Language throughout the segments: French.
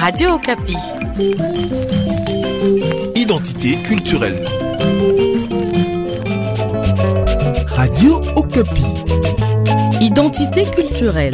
Radio Okapi. Identité culturelle. Radio Okapi. Identité culturelle.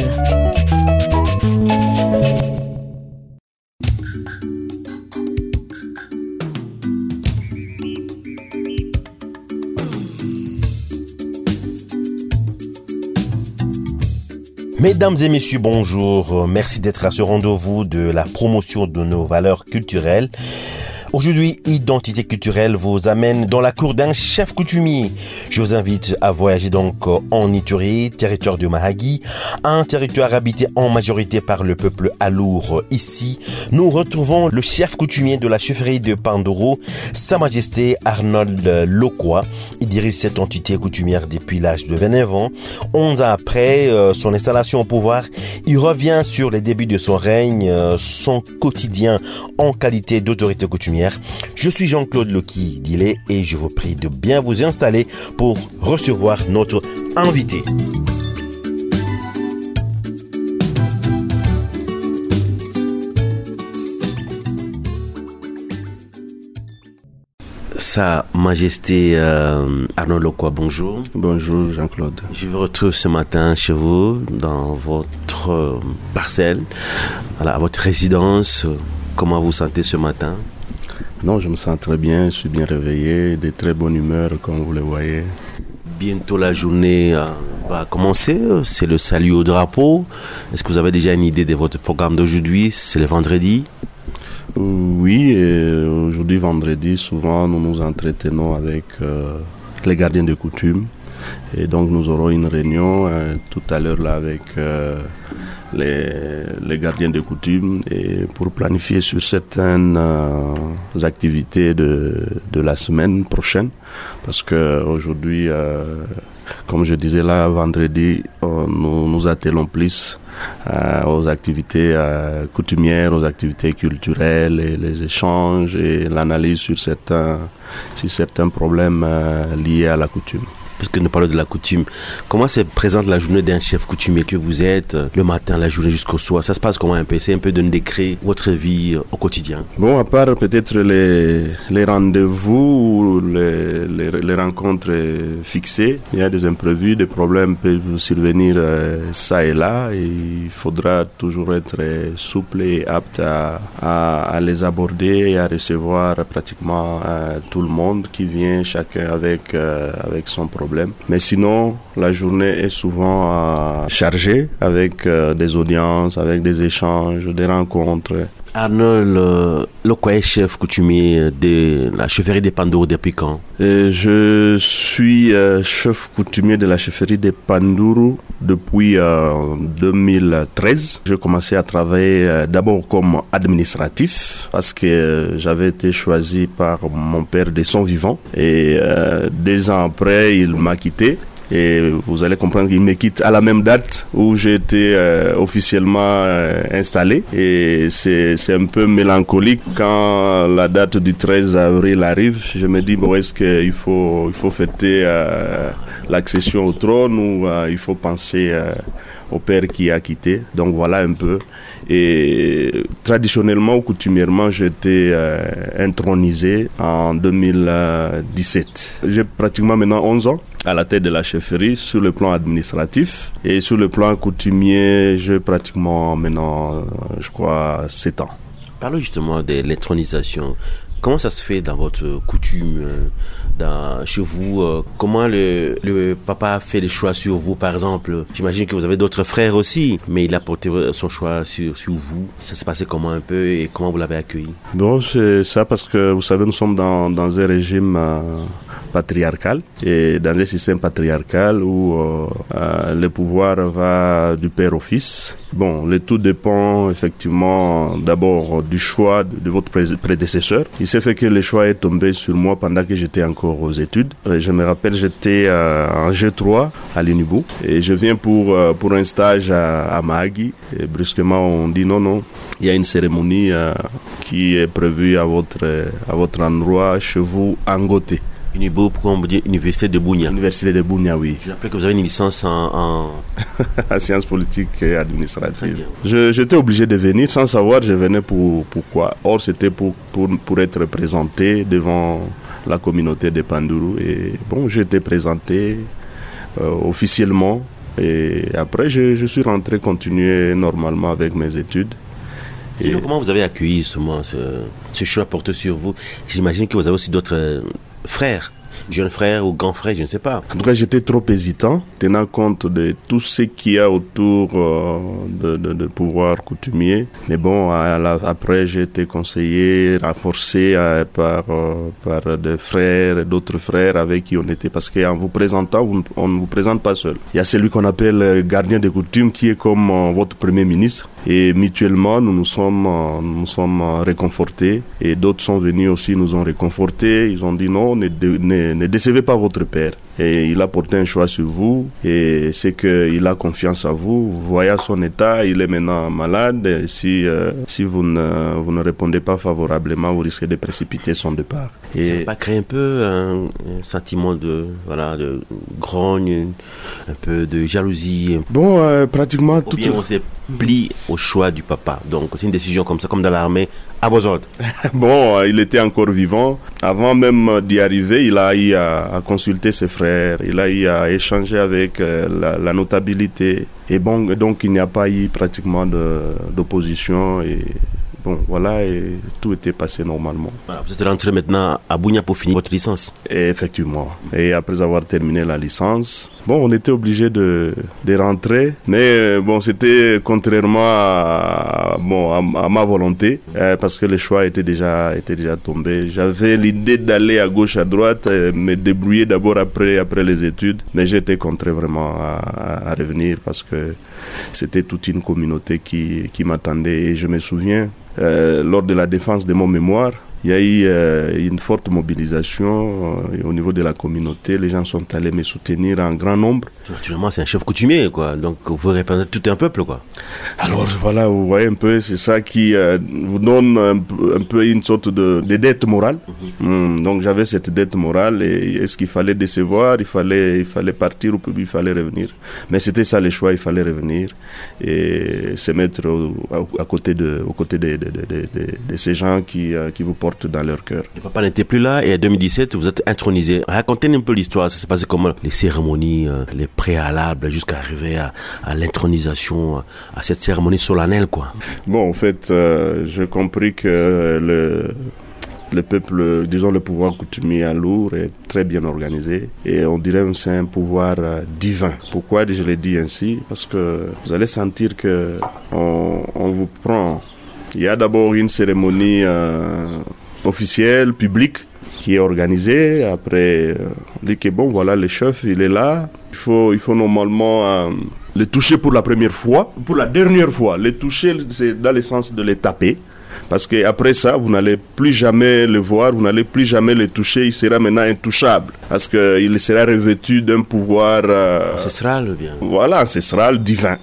Mesdames et messieurs, bonjour. Merci d'être à ce rendez-vous de la promotion de nos valeurs culturelles. Aujourd'hui, Identité culturelle vous amène dans la cour d'un chef coutumier. Je vous invite à voyager donc en Ituri, territoire de Mahagi, un territoire habité en majorité par le peuple Alour. Ici, nous retrouvons le chef coutumier de la chefferie de Pandoro, Sa Majesté Arnold Lokwa. Il dirige cette entité coutumière depuis l'âge de 29 ans. 11 ans après son installation au pouvoir, il revient sur les débuts de son règne, son quotidien en qualité d'autorité coutumière. Je suis Jean-Claude Loki Dillet et je vous prie de bien vous installer pour recevoir notre invité. Sa Majesté Arnold Lokwa, bonjour. Bonjour Jean-Claude. Je vous retrouve ce matin chez vous, dans votre parcelle, à votre résidence. Comment vous sentez ce matin ? Non, je me sens très bien, je suis bien réveillé, de très bonne humeur comme vous le voyez. Bientôt la journée va commencer, c'est le salut au drapeau. Est-ce que vous avez déjà une idée de votre programme d'aujourd'hui ? C'est le vendredi ? Oui, aujourd'hui vendredi, souvent nous nous entretenons avec les gardiens de coutume. Et donc nous aurons une réunion tout à l'heure là avec les gardiens de coutume et pour planifier sur certaines activités de la semaine prochaine. Parce qu'aujourd'hui, comme je disais là, vendredi, nous nous attelons plus aux activités coutumières, aux activités culturelles et les échanges et l'analyse sur certains problèmes liés à la coutume. Parce que nous parlons de la coutume, comment se présente la journée d'un chef coutumier que vous êtes, le matin, la journée jusqu'au soir ? Ça se passe comment un peu ? C'est un peu de nous décrire votre vie au quotidien. Bon, à part peut-être les rendez-vous ou les rencontres fixées, il y a des imprévus, des problèmes peuvent survenir ça et là, et il faudra toujours être souple et apte à les aborder et à recevoir pratiquement tout le monde qui vient, chacun avec son problème. Mais sinon, la journée est souvent chargée avec des audiences, avec des échanges, des rencontres. Arnold Lokwa est chef coutumier de la chefferie de Pandoro depuis quand ? Je suis chef coutumier de la chefferie de Pandoro depuis 2013. J'ai commencé à travailler d'abord comme administratif parce que j'avais été choisi par mon père de son vivant. Et 2 ans après, il m'a quitté. Et vous allez comprendre qu'il me quitte à la même date où j'ai été officiellement installé. Et c'est un peu mélancolique quand la date du 13 avril arrive. Je me dis, bon, est-ce qu'il faut fêter l'accession au trône ou il faut penser au père qui a quitté. Donc voilà un peu. Et traditionnellement ou coutumièrement, j'ai été intronisé en 2017. J'ai pratiquement maintenant 11 ans à la tête de la chefferie sur le plan administratif. Et sur le plan coutumier, j'ai pratiquement maintenant, je crois, 7 ans. Parlons justement de l'intronisation. Comment ça se fait dans votre coutume, chez vous ? Comment le papa fait les choix sur vous, par exemple ? J'imagine que vous avez d'autres frères aussi, mais il a porté son choix sur vous. Ça s'est passé comment un peu et comment vous l'avez accueilli ? Bon, c'est ça parce que, vous savez, nous sommes dans un régime patriarcal et dans un système patriarcal où le pouvoir va du père au fils. Bon, le tout dépend effectivement d'abord du choix de votre prédécesseur. Il s'est fait que le choix est tombé sur moi pendant que j'étais encore aux études. Je me rappelle, j'étais en G3 à l'Unibu et je viens pour un stage à Mahagi. Et brusquement, on dit non, il y a une cérémonie qui est prévue à votre endroit chez vous, à Ngoté. Unibo, pourquoi on dit Université de Bunia? Université de Bunia, oui. Je rappelle que vous avez une licence en sciences politiques et administratives. J'étais obligé de venir sans savoir, je venais pourquoi. Or, c'était pour être présenté devant la communauté de Pandourou. Et bon, j'ai été présenté officiellement. Et après, je suis rentré continuer normalement avec mes études. Sinon, comment vous avez accueilli ce choix porté sur vous? J'imagine que vous avez aussi d'autres frères, jeunes frères ou grands frères, je ne sais pas. En tout cas, j'étais trop hésitant, tenant compte de tout ce qu'il y a autour de pouvoir coutumier. Mais bon, après, j'ai été conseillé, renforcé par des frères et d'autres frères avec qui on était. Parce qu'en vous présentant, on ne vous présente pas seul. Il y a celui qu'on appelle gardien de coutume, qui est comme votre premier ministre. Et mutuellement, nous nous sommes réconfortés. Et d'autres sont venus aussi, nous ont réconfortés. Ils ont dit non, ne décevez pas votre père. Et il a porté un choix sur vous. Et c'est qu'il a confiance à vous. Voyant son état, il est maintenant malade. Et si vous ne répondez pas favorablement, vous risquez de précipiter son départ. Et ça n'a pas créé un peu un sentiment de grogne, un peu de jalousie? Bon, pratiquement tout. On s'est plié au choix du papa. Donc c'est une décision comme ça, comme dans l'armée, à vos ordres. Bon, il était encore vivant. Avant même d'y arriver, il a eu à consulter ses frères. Il a eu à échanger avec la notabilité. Et bon, donc il n'y a pas eu pratiquement d'opposition. Et bon, voilà, et tout était passé normalement. Voilà, vous êtes rentré maintenant à Bunia pour finir votre licence? Et effectivement. Et après avoir terminé la licence, bon, on était obligé de rentrer. Mais bon, c'était contrairement à ma volonté, parce que le choix était déjà tombé. J'avais l'idée d'aller à gauche, à droite, me débrouiller d'abord après les études. Mais j'étais contraint vraiment à revenir parce que c'était toute une communauté qui m'attendait. Et je me souviens, lors de la défense de mon mémoire, il y a eu une forte mobilisation au niveau de la communauté. Les gens sont allés me soutenir en grand nombre. Naturellement, c'est un chef coutumier, quoi. Donc, vous représentez tout un peuple, quoi. Alors, voilà, vous voyez un peu, c'est ça qui vous donne un peu une sorte de dette morale. Donc, j'avais cette dette morale et est-ce qu'il fallait décevoir, il fallait partir ou il fallait revenir. Mais c'était ça le choix, il fallait revenir et se mettre aux côtés de ces gens qui vous portent dans leur cœur. Le papa n'était plus là et en 2017, vous êtes intronisé. Racontez un peu l'histoire. Ça s'est passé comment? Les cérémonies, les préalables jusqu'à arriver à l'intronisation, à cette cérémonie solennelle, quoi. Bon, en fait, j'ai compris que le peuple, disons le pouvoir coutumier à Lour est très bien organisé et on dirait que c'est un pouvoir divin. Pourquoi je l'ai dit ainsi? Parce que vous allez sentir que on vous prend. Il y a d'abord une cérémonie officielle, publique, qui est organisée. Après, on dit que bon, voilà, le chef, il est là. Il faut normalement le toucher pour la première fois. Pour la dernière fois, le toucher, c'est dans le sens de le taper. Parce qu'après ça, vous n'allez plus jamais le voir, vous n'allez plus jamais le toucher. Il sera maintenant intouchable. Parce qu'il sera revêtu d'un pouvoir... ancestral, bien. Voilà, ancestral, divin.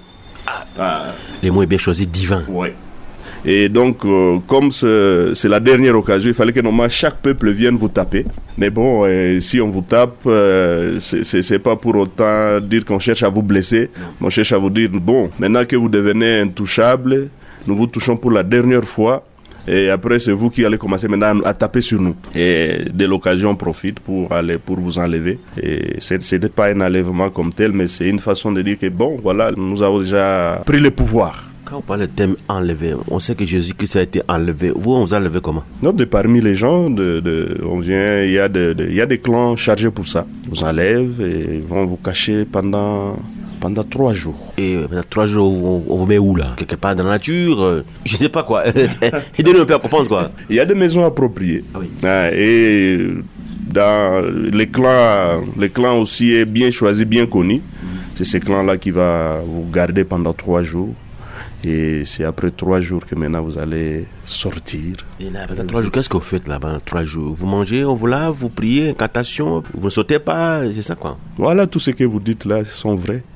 Les mots est bien choisi, divin. Oui. Et donc, comme c'est la dernière occasion, il fallait que normalement chaque peuple vienne vous taper. Mais bon, si on vous tape, c'est pas pour autant dire qu'on cherche à vous blesser. On cherche à vous dire, bon, maintenant que vous devenez intouchable, nous vous touchons pour la dernière fois. Et après, c'est vous qui allez commencer maintenant à taper sur nous. Et de l'occasion, on profite pour vous enlever. Et c'était pas un enlèvement comme tel, mais c'est une façon de dire que bon, voilà, nous avons déjà pris le pouvoir. Quand on parle de thème enlevé, on sait que Jésus-Christ a été enlevé. Vous, on vous a enlevé comment? Non, parmi les gens, on vient, il y a des clans chargés pour ça. Ils vous enlèvent et vont vous cacher pendant 3 jours. Et pendant 3 jours, on vous met où là? Quelque part dans la nature? Je ne sais pas quoi. Aidez-nous un peu à comprendre quoi. Il y a des maisons appropriées. Ah oui. Et dans les clans aussi est bien choisi, bien connu. C'est ces clans-là qui va vous garder pendant 3 jours. Et c'est après 3 jours que maintenant vous allez sortir. Et là, pendant 3 jours, qu'est-ce que vous faites là pendant 3 jours? Vous mangez, on vous lave, vous priez, incantation, vous ne sautez pas, c'est ça quoi? Voilà, tout ce que vous dites là sont vrais.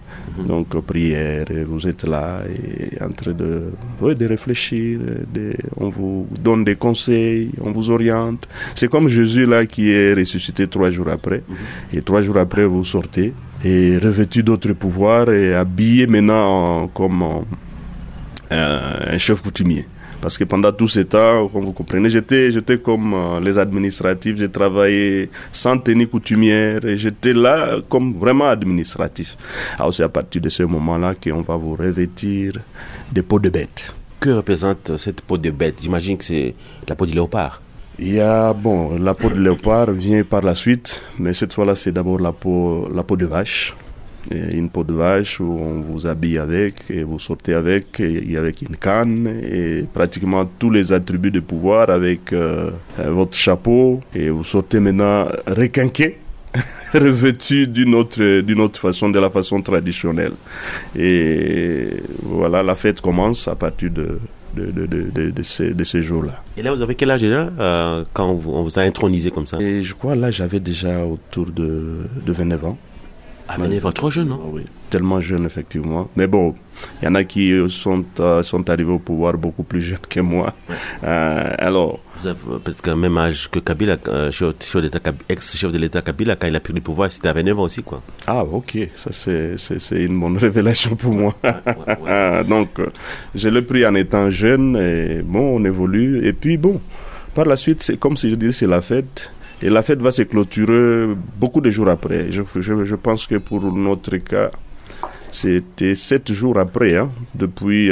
Donc prière, et vous êtes là et en train de réfléchir, on vous donne des conseils, on vous oriente. C'est comme Jésus là qui est ressuscité 3 jours après, et 3 jours après vous sortez et revêtu d'autres pouvoirs et habillé maintenant comme un chef coutumier. Parce que pendant tout ce temps, comme vous comprenez, j'étais comme les administratifs, j'ai travaillé sans tenue coutumière et j'étais là comme vraiment administratif. Alors c'est à partir de ce moment-là qu'on va vous revêtir des peaux de bête. Que représente cette peau de bête? J'imagine que c'est la peau de léopard. Il y a, la peau de léopard vient par la suite, mais cette fois-là c'est d'abord la peau de vache. Et une peau de vache où on vous habille avec et vous sortez avec une canne et pratiquement tous les attributs de pouvoir avec votre chapeau et vous sortez maintenant requinqué, revêtu d'une autre façon, de la façon traditionnelle. Et voilà, la fête commence à partir de ces jours-là. Et là, vous avez quel âge déjà quand on vous a intronisé comme ça? Et je crois là, j'avais déjà autour de 29 ans. Ah, mais trop jeune, non? Oui, tellement jeune, effectivement. Mais bon, il y en a qui sont arrivés au pouvoir beaucoup plus jeunes que moi. Alors, vous avez peut-être le même âge que Kabila, ex-chef de l'État Kabila, quand il a pris le pouvoir, c'était à 29 ans aussi, quoi. Ah, ok, ça c'est une bonne révélation pour moi. Ouais. Donc, je l'ai pris en étant jeune, et bon, on évolue. Et puis, bon, par la suite, c'est comme si je disais, c'est la fête. Et la fête va se clôturer beaucoup de jours après. Je pense que pour notre cas, c'était 7 jours après, depuis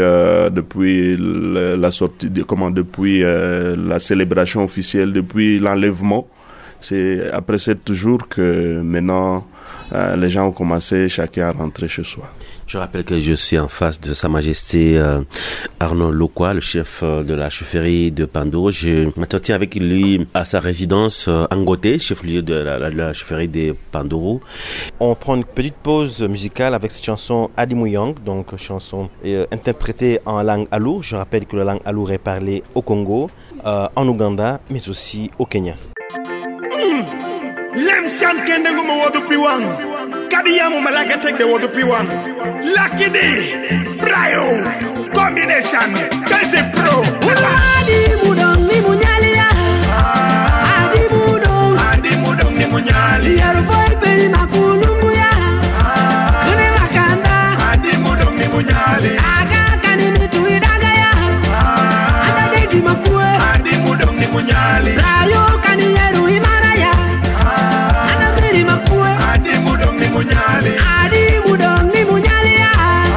la sortie, depuis la célébration officielle, depuis l'enlèvement. C'est après 7 jours que maintenant les gens ont commencé chacun à rentrer chez soi. Je rappelle que je suis en face de Sa Majesté Arnaud Lokwa, le chef de la chefferie de Pandoro. Je m'entretiens avec lui à sa résidence Angoté, chef-lieu de la chefferie de Pandoro. On prend une petite pause musicale avec cette chanson Adimouyang, donc chanson interprétée en langue Alou. Je rappelle que la langue Alou est parlée au Congo, en Ouganda, mais aussi au Kenya. Lemsian kende ngumo wodu piwan Kadiyamu malaka take the wodu piwan Lucky day Brayo Combination Kaise Pro Adi mudong ni munyalia Adi mudong ni munyali Yaro foi peri makulungu ya Kune makanda Adi mudong ni munyali Aga kanini tuidaga ya Aga dedi makue Adi mudong ni munyali Rayo kaniyeru imara ya Adi mudong ni munyali Adi mudong ni munyali ya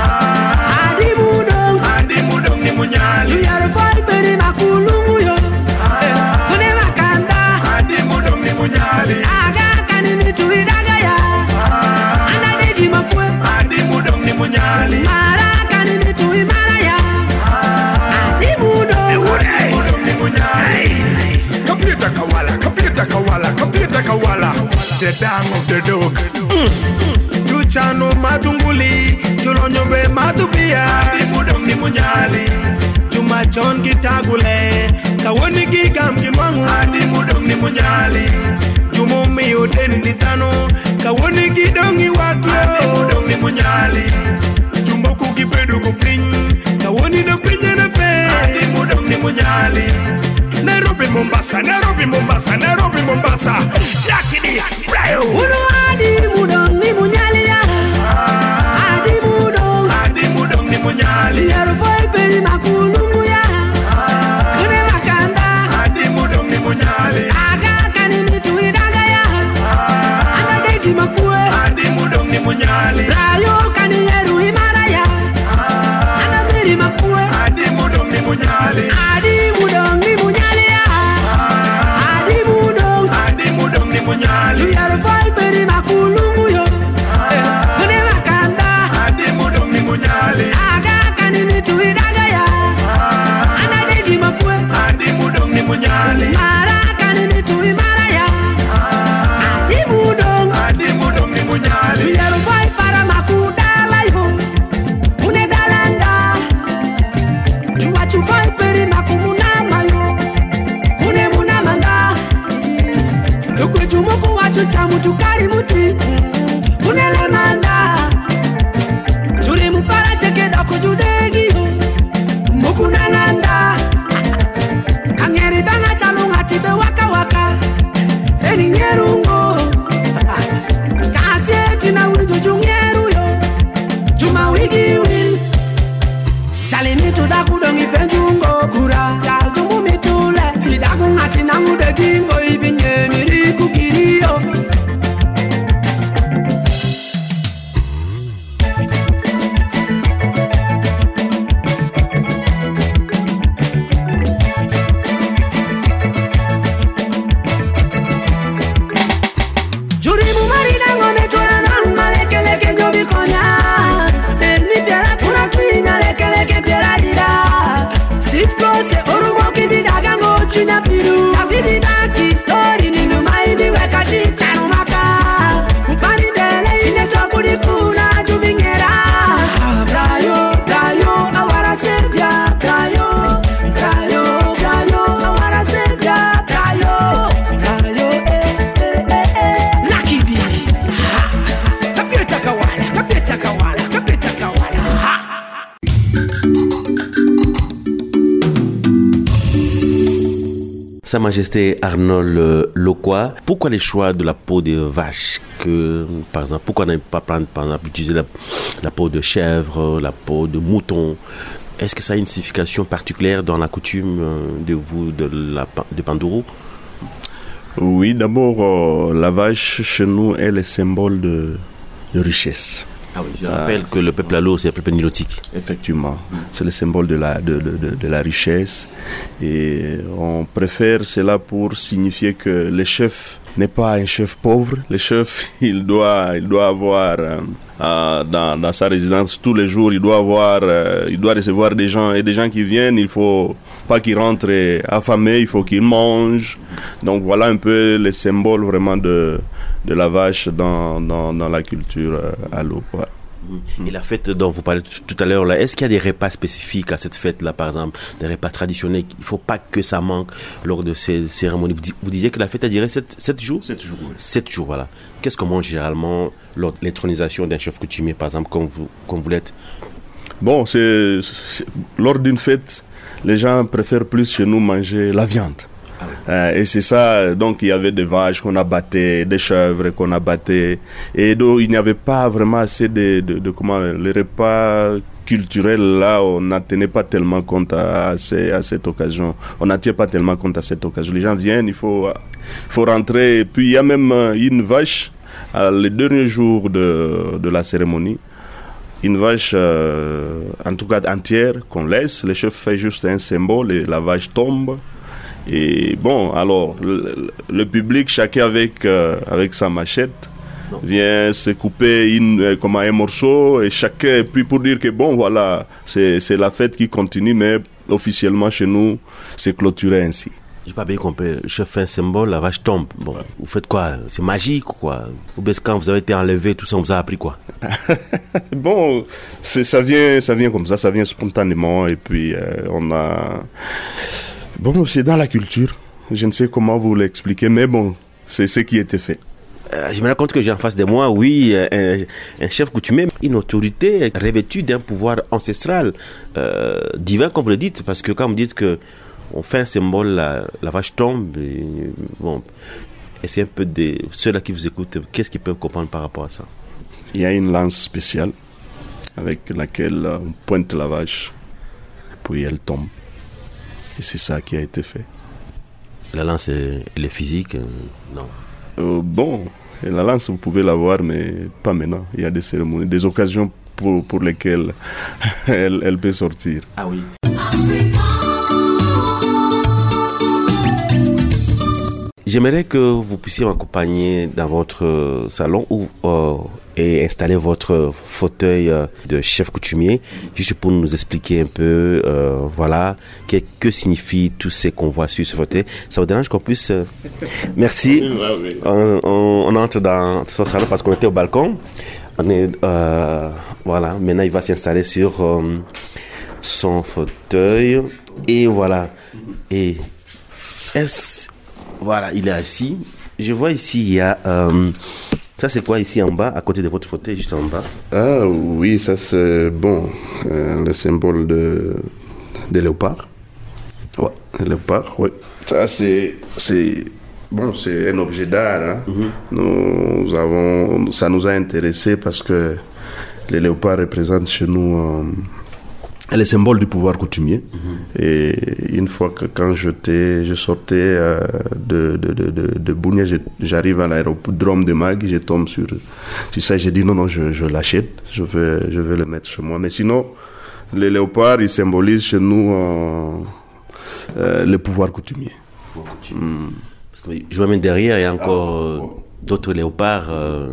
Adi mudong ni munyali Tuyaro foi peri makulungu yo Kune makanda Adi mudong ni munyali Aga kanini tuidaga ya Ana dedi makwe Adi mudong ni munyali Mara kanini tuimara ya Adi mudong ni munyali Computer kawala The dam of the dog Chuchano madunguli Chulonyobe madubia Adi mudong ni munyali Chumachon kitagule Kawoni gigam kinwangu Adi mudong ni munyali Chumumi odeni nitano Kawoni gidongi watu Adi mudong ni munyali Chumboku kipedu kupin Kawoni do pinye na pe Adi mudong ni munyali Nairobi Mombasa Lakini Brayo Uno adi mudong ni munyali ya Adi mudong ni munyali Tuyaro foi peri makulungu ya Kune makanda Adi mudong ni munyali Aga kanini tuidaga ya Ana dedi makue Adi mudong ni munyali Rayo kaniyeru imara ya Ana miri makue Adi mudong ni munyali Adi mudong ni munyali ya Adi mudong ni munyali Tuyaro foi peri makulungu yo Kune makanda Adi mudong ni munyali Aga kanini tuidaga ya Ana dedi makue Adi mudong ni munyali Mara kanini tuimara ya Adi mudong ni munyali Tuyaro foi para makudala yo Kune dalanda Tuwachu foi peri makumunama yo Kune munamanda Yokwetu muku watu chamu tukari muti Kune lemanda dongi penjungo kura ya tumbu mitule hidagu ngati nangu de gingo ibinye miriku kirio. Sa Majesté Arnold Lokwa, pourquoi les choix de la peau de vache que, par exemple, pourquoi ne pas prendre, par exemple, utiliser la peau de chèvre, la peau de mouton? Est-ce que ça a une signification particulière dans la coutume de Pandourou? Oui, d'abord, la vache, chez nous, est le symbole de richesse. Ah oui, je rappelle que le peuple Allo, c'est le peuple nilotique. Effectivement, c'est le symbole de la richesse. Et on préfère cela pour signifier que le chef n'est pas un chef pauvre. Le chef, il doit avoir dans sa résidence tous les jours, il doit recevoir des gens, et des gens qui viennent, il faut pas qu'ils rentrent affamés, il faut qu'ils mangent. Donc voilà un peu le symbole vraiment de la vache dans la culture Allo, quoi. Et la fête dont vous parlez tout à l'heure, là, est-ce qu'il y a des repas spécifiques à cette fête-là, par exemple, des repas traditionnels? Il ne faut pas que ça manque lors de ces cérémonies. Vous disiez que la fête a duré 7 jours? 7 jours, oui. 7 jours, voilà. Qu'est-ce qu'on mange généralement lors de l'intronisation d'un chef coutumier, par exemple, comme vous l'êtes? Bon, lors d'une fête, les gens préfèrent plus chez nous manger la viande. Et c'est ça, donc il y avait des vaches qu'on abattait, des chèvres qu'on abattait, et donc il n'y avait pas vraiment assez de les repas culturels là, on n'en pas tellement compte à cette occasion. On n'en tient pas tellement compte à cette occasion. Les gens viennent, il faut rentrer, et puis il y a même une vache, le dernier jour de la cérémonie, une vache, en tout cas entière, qu'on laisse, le chef fait juste un symbole et la vache tombe. Et bon, alors, le public, chacun avec sa machette, vient se couper comme un morceau, et chacun, puis pour dire que bon, voilà, c'est la fête qui continue, mais officiellement chez nous, c'est clôturé ainsi. J'ai pas bien compris. Le chef fait un symbole, la vache tombe. Bon, vous faites quoi? C'est magique ou quoi? Ou bien quand vous avez été enlevé, tout ça, on vous a appris quoi? Bon, ça vient comme ça vient spontanément, et puis on a... Bon, c'est dans la culture. Je ne sais comment vous l'expliquer, mais bon, c'est ce qui était fait. Je me rends compte que j'ai en face de moi, oui, un chef coutumier, une autorité revêtue d'un pouvoir ancestral, divin, comme vous le dites, parce que quand vous dites que on fait un symbole, la vache tombe, et, bon, essayez un peu de ceux-là qui vous écoutent, qu'est-ce qu'ils peuvent comprendre par rapport à ça? Il y a une lance spéciale avec laquelle on pointe la vache, puis elle tombe. Et c'est ça qui a été fait. La lance, elle est physique? Non. Bon, la lance, vous pouvez la voir, mais pas maintenant. Il y a des cérémonies, des occasions pour lesquelles elle peut sortir. Ah oui. J'aimerais que vous puissiez m'accompagner dans votre salon et installer votre fauteuil de chef coutumier, juste pour nous expliquer un peu, voilà, que signifie tous ces qu'on voit sur ce fauteuil. Ça vous dérange qu'on puisse... Merci. On entre dans ce salon parce qu'on était au balcon. On est, voilà, maintenant il va s'installer sur son fauteuil. Et voilà. Et voilà, il est assis. Je vois ici, il y a... ça, c'est quoi ici en bas, à côté de votre fauteuil, juste en bas? Ah oui, ça c'est, bon, le symbole de léopard. Ouais, le léopard, oui. Ça c'est bon, c'est un objet d'art. Hein. Ça nous a intéressés parce que les léopards représentent chez nous Elle est symbole du pouvoir coutumier. Et une fois que quand je sortais de Bunia, j'arrive à l'aérodrome de Magui, je tombe sur ça, j'ai dit non, je l'achète, je vais le mettre chez moi. Mais sinon, les léopards, ils symbolisent chez nous le pouvoir coutumier. Parce que je vois même derrière, il y a encore d'autres léopards.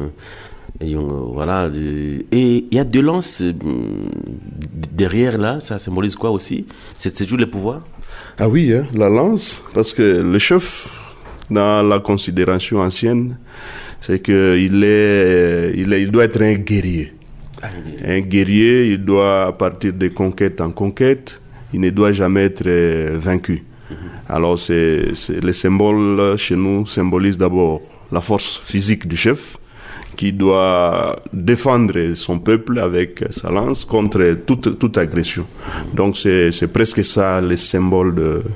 Voilà. Et il y a deux lances derrière là, ça symbolise quoi aussi? C'est toujours le pouvoir? Ah oui, hein, la lance, parce que le chef, dans la considération ancienne, c'est qu'il doit être un guerrier. Un guerrier, il doit partir de conquête en conquête, il ne doit jamais être vaincu. Alors les symboles chez nous symbolisent d'abord la force physique du chef, qui doit défendre son peuple avec sa lance contre toute agression. Donc c'est presque ça le symbole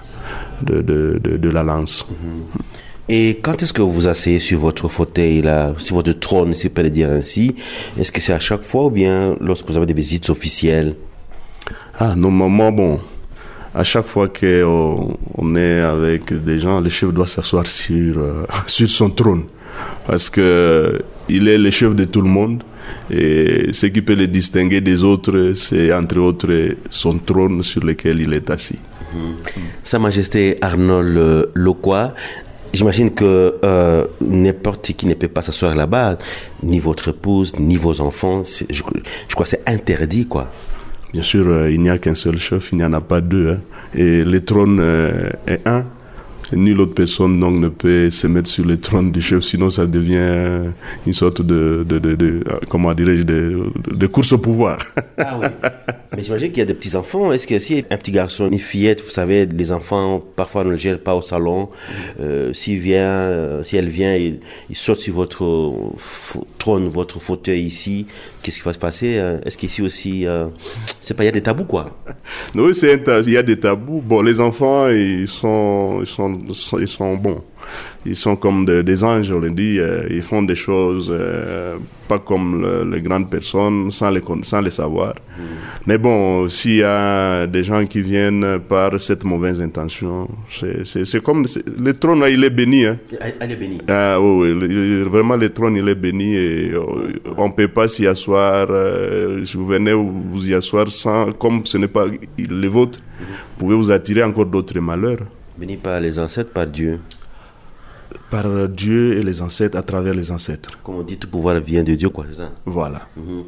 de la lance. Et quand est-ce que vous vous asseyez sur votre fauteuil, là, sur votre trône, si on peut le dire ainsi? Est-ce que c'est à chaque fois ou bien lorsque vous avez des visites officielles? Normalement, bon, à chaque fois qu'on est avec des gens, le chef doit s'asseoir sur son trône. Parce que il est le chef de tout le monde et ce qui peut le distinguer des autres, c'est entre autres son trône sur lequel il est assis. Sa Majesté Arnaud Lokwa, j'imagine que n'importe qui ne peut pas s'asseoir là-bas, ni votre épouse, ni vos enfants. Je crois que c'est interdit, quoi. Bien sûr, il n'y a qu'un seul chef, il n'y en a pas deux. Hein. Et le trône est un. Nulle autre personne donc ne peut se mettre sur le trône du chef, sinon ça devient une sorte de comment dirais-je, de course au pouvoir. Ah oui. Mais j'imagine qu'il y a des petits enfants. Est-ce que si un petit garçon, une fillette, vous savez, les enfants parfois ne le gèrent pas au salon. Si elle vient, il saute sur votre trône, votre fauteuil ici. Qu'est-ce qui va se passer? Est-ce qu'ici aussi, c'est pas, il y a des tabous, quoi? Oui, il y a des tabous. Bon, les enfants, ils sont bons. Ils sont comme des anges, on le dit. Ils font des choses pas comme les grandes personnes, sans les savoir. Mais bon, s'il y a des gens qui viennent par cette mauvaise intention, c'est comme le trône, il est béni. Hein. Elle est bénie. Ah oui, vraiment le trône, il est béni et on ne peut pas s'y asseoir. Si vous venez vous y asseoir comme ce n'est pas le vôtre, vous pouvez vous attirer encore d'autres malheurs. Béni par les ancêtres, par Dieu. Par Dieu et les ancêtres, à travers les ancêtres. Comme on dit, tout pouvoir vient de Dieu, quoi, c'est ça? Voilà.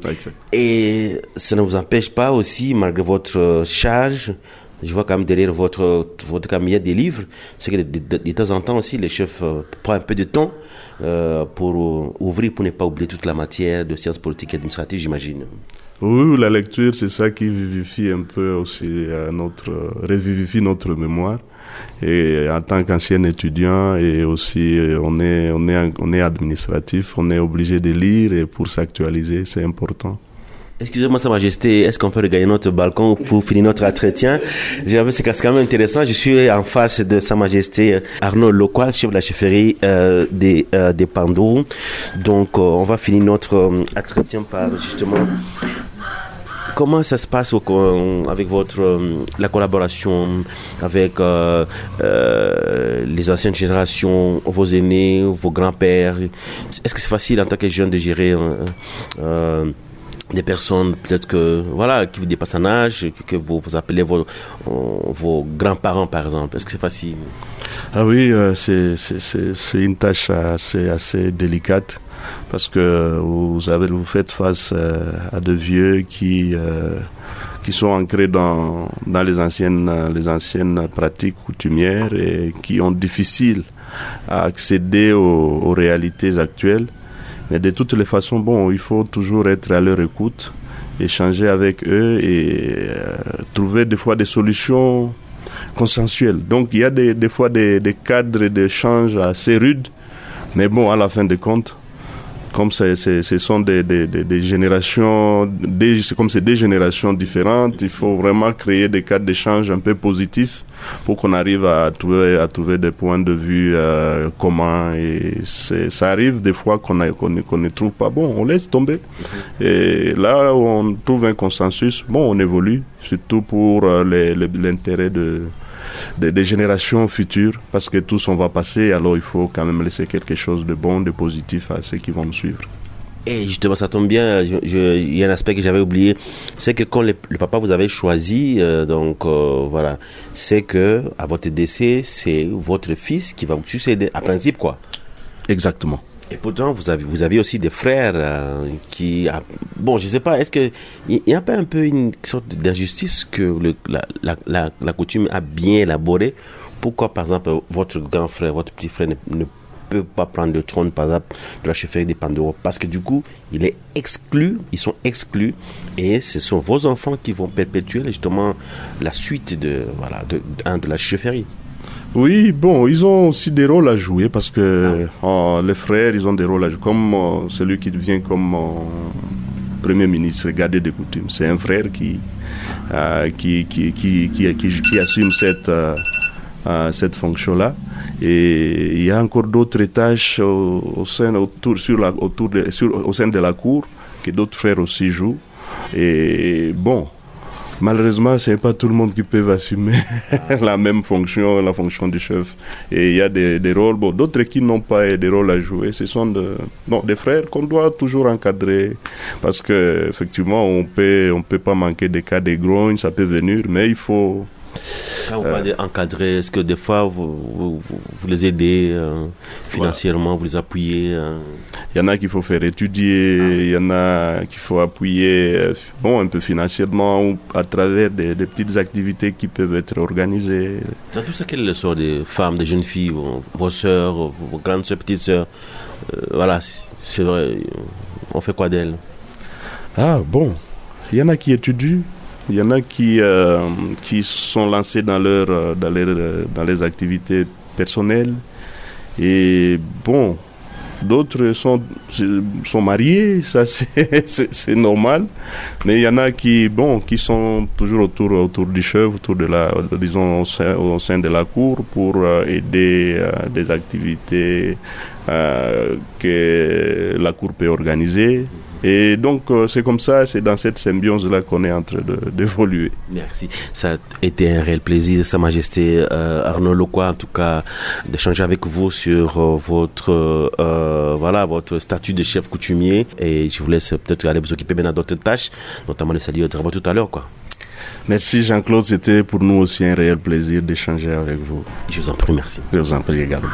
Et ça ne vous empêche pas aussi, malgré votre charge, je vois quand même derrière votre camion des livres, c'est que de temps en temps aussi, les chefs prennent un peu de temps pour ouvrir, pour ne pas oublier toute la matière de sciences politiques et administratives, j'imagine. Oui, la lecture, c'est ça qui vivifie un peu aussi revivifie notre mémoire. Et en tant qu'ancien étudiant, et aussi on est administratif, on est obligé de lire et pour s'actualiser, c'est important. Excusez-moi, Sa Majesté, est-ce qu'on peut regagner notre balcon pour finir notre entretien? C'est quand même intéressant. Je suis en face de Sa Majesté Arnaud Lokwa, chef de la chefferie des Pandourou. Donc, on va finir notre entretien par justement... Comment ça se passe avec la collaboration avec les anciennes générations, vos aînés, vos grands-pères? Est-ce que c'est facile en tant que jeune de gérer des personnes peut-être qui vous dépassent en âge, que vous appelez vos grands-parents par exemple? Est-ce que c'est facile? Ah oui, c'est une tâche assez délicate. Parce que vous faites face à des vieux qui sont ancrés dans les anciennes pratiques coutumières et qui ont difficile à accéder aux réalités actuelles. Mais de toutes les façons, il faut toujours être à leur écoute, échanger avec eux et trouver des fois des solutions consensuelles. Donc il y a des fois des cadres d'échange assez rudes, mais à la fin de compte, comme ce sont des générations, comme c'est des générations différentes, il faut vraiment créer des cadres d'échange un peu positifs pour qu'on arrive à trouver des points de vue communs. Et ça arrive des fois qu'on ne trouve pas bon, on laisse tomber. Et là où on trouve un consensus, on évolue, surtout pour l'intérêt des générations futures, parce que tous on va passer, alors il faut quand même laisser quelque chose de bon, de positif à ceux qui vont nous suivre. Et justement, ça tombe bien, il y a un aspect que j'avais oublié, c'est que quand le papa vous avez choisi, voilà, c'est que à votre décès, c'est votre fils qui va vous succéder, à principe, quoi. Exactement. Et pourtant, vous avez aussi des frères qui... Bon, je ne sais pas, est-ce qu'il n'y a pas un peu une sorte d'injustice que la coutume a bien élaborée? Pourquoi, par exemple, votre grand frère, votre petit frère ne peut pas prendre le trône, par exemple, de la chefferie des Pandoro? Parce que du coup, ils sont exclus, et ce sont vos enfants qui vont perpétuer justement la suite de la chefferie. Oui, ils ont aussi des rôles à jouer, parce que les frères, ils ont des rôles à jouer, comme celui qui devient comme Premier ministre, gardien des coutumes. C'est un frère qui assume cette fonction-là. Et il y a encore d'autres tâches au sein de la cour que d'autres frères aussi jouent. Et malheureusement, c'est pas tout le monde qui peut assumer la même fonction, la fonction du chef. Et il y a des rôles, d'autres qui n'ont pas des rôles à jouer. Ce sont des frères qu'on doit toujours encadrer, parce que effectivement, on peut pas manquer des cas de grogne, ça peut venir, mais il faut. Quand vous parlez d'encadrer, est-ce que des fois vous les aidez financièrement, vous les appuyez Il y en a qu'il faut faire étudier, il y en a qu'il faut appuyer un peu financièrement, ou à travers des petites activités qui peuvent être organisées. Dans tout ça, quel est le sort des femmes, des jeunes filles, vos sœurs, vos grandes sœurs, petites sœurs? Voilà, c'est vrai, on fait quoi d'elles? Il y en a qui étudient. Il y en a qui sont lancés dans les activités personnelles. Et d'autres sont mariés, ça c'est normal. Mais il y en a qui sont toujours autour du chef, disons au sein de la cour, pour aider des activités que la cour peut organiser. Et donc, c'est comme ça, c'est dans cette symbiose-là qu'on est en train d'évoluer. Merci. Ça a été un réel plaisir, Sa Majesté Arnaud Lokwa, en tout cas, d'échanger avec vous sur votre statut de chef coutumier. Et je vous laisse peut-être aller vous occuper maintenant d'autres tâches, notamment le salut au travail tout à l'heure, quoi. Merci Jean-Claude, c'était pour nous aussi un réel plaisir d'échanger avec vous. Je vous en prie, merci. Je vous en prie également.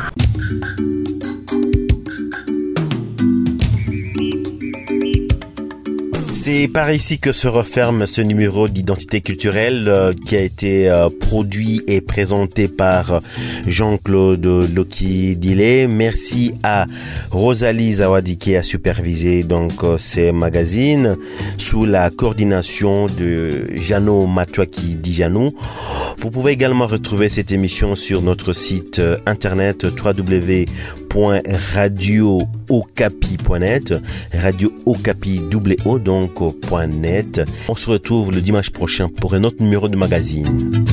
C'est par ici que se referme ce numéro d'identité culturelle qui a été produit et présenté par Jean-Claude Loki-Dillet. Merci à Rosalie Zawadi qui a supervisé ces magazines sous la coordination de Jano Matuaki Dijanou. Vous pouvez également retrouver cette émission sur notre site internet www.radiookapi.net, Radio Okapi .net. On se retrouve le dimanche prochain pour un autre numéro de magazine.